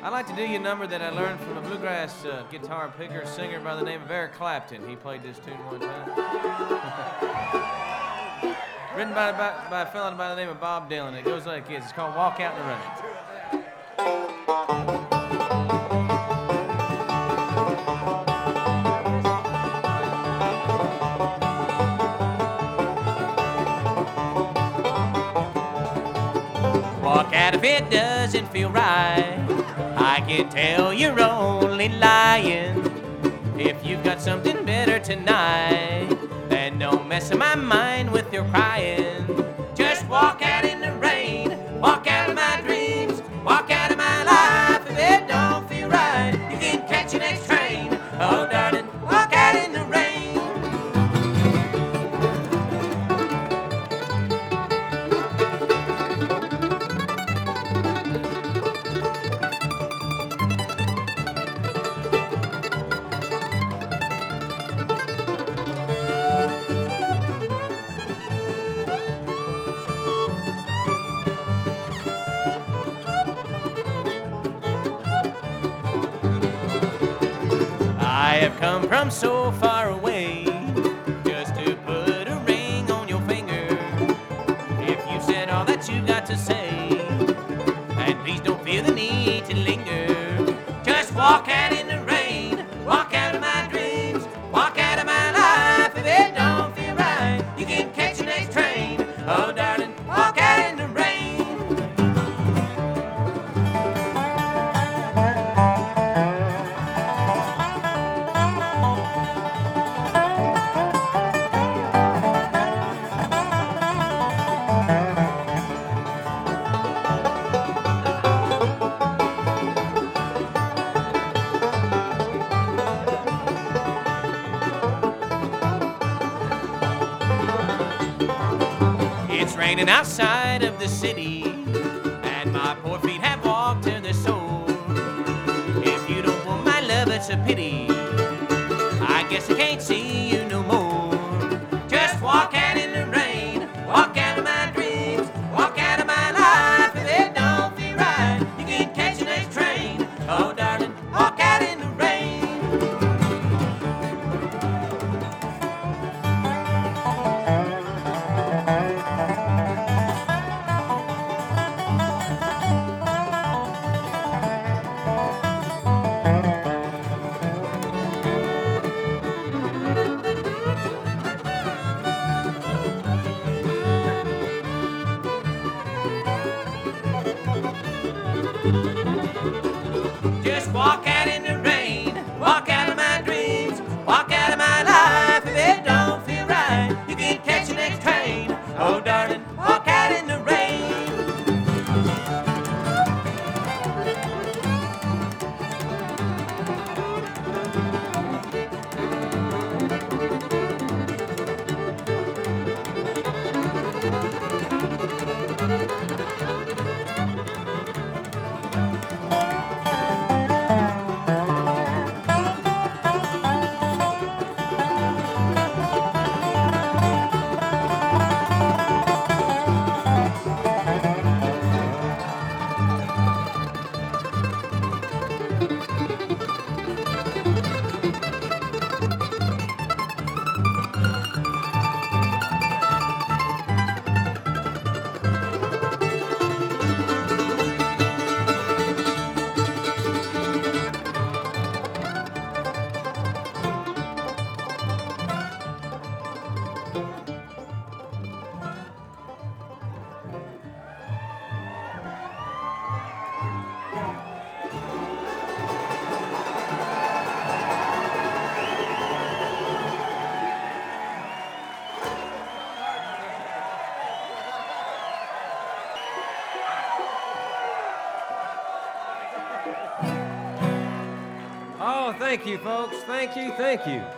I'd like to do you a number that I learned from a bluegrass guitar picker, singer by the name of Eric Clapton. He played this tune one time. Written by a fellow by the name of Bob Dylan. It goes like this. It's called Walk Out in the Rain. Walk out if it doesn't feel right. I can tell you're only lying. If you've got something better tonight, then don't mess with my mind with your crying. Just walk out in the rain, walk out of my dreams, walk out of my life. If it don't feel right, you can catch your next train. Oh darling, walk out in the rain. I have come from so far away just to put a ring on your finger. If you said all that you got to say, and please don't feel the need to linger. Just walk out in the rain, walk out of my dreams, walk out of my life. If it don't feel right, you can catch the next train. Oh darling, walk out in the rain. It's raining outside of the city, and my poor feet have walked to the soul. If you don't want my love, it's a pity. I guess I can't see you no more. Just walk out in the rain, walk out of my dreams, walk out of my life. If it don't feel right, you can catch the next train. Oh darling, walk out in the rain. Just walk out in the rain, walk out of my dreams, walk out of my life. If it don't feel right, you can catch the next train. Oh darling, walk out in the rain. Oh, thank you, folks. Thank you, thank you.